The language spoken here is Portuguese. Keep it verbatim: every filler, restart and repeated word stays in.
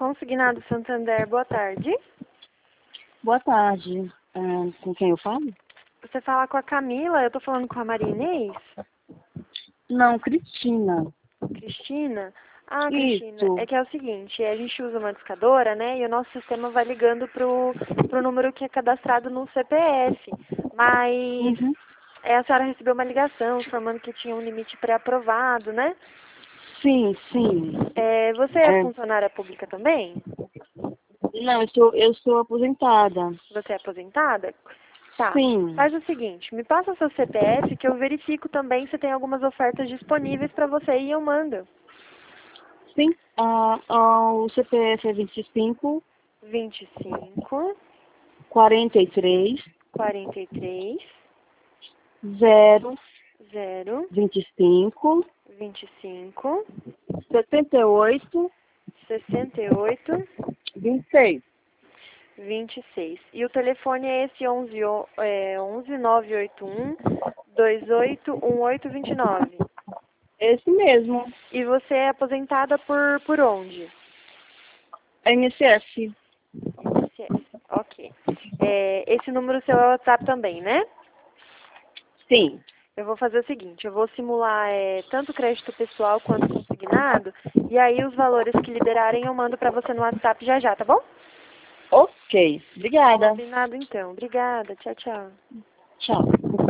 Consignado Santander, boa tarde. Boa tarde. Ah, com quem eu falo? Você fala com a Camila, eu tô falando com a Maria Inês? Não, Cristina. Cristina? Ah, Isso. Cristina, é que é o seguinte, a gente usa uma discadora, né, e o nosso sistema vai ligando pro, pro número que é cadastrado no C P F, mas Uhum. é, a senhora recebeu uma ligação informando que tinha um limite pré-aprovado, né? Sim, sim. É, você é É. funcionária pública também? Não, eu sou, eu sou aposentada. Você é aposentada? Tá. Sim. Faz o seguinte, me passa o seu C P F que eu verifico também se tem algumas ofertas disponíveis para você e eu mando. Sim. Ah, ah, o C P F é vinte e cinco, vinte e cinco, quarenta e três, quarenta e três, zero, zero, vinte e cinco, vinte e cinco, setenta e oito, sessenta e oito, vinte e seis. vinte e seis. E o telefone é esse onze, o- é, onze nove oito um, dois oito um oito dois nove. Esse mesmo. E você é aposentada por, por onde? N S F. I N S S. Ok. É, esse número seu é o WhatsApp também, né? Sim. Eu vou fazer o seguinte, eu vou simular é, tanto crédito pessoal quanto consignado, e aí os valores que liberarem eu mando pra você no WhatsApp já já, tá bom? Ok. Obrigada. Combinado então. Obrigada. Tchau, tchau. Tchau.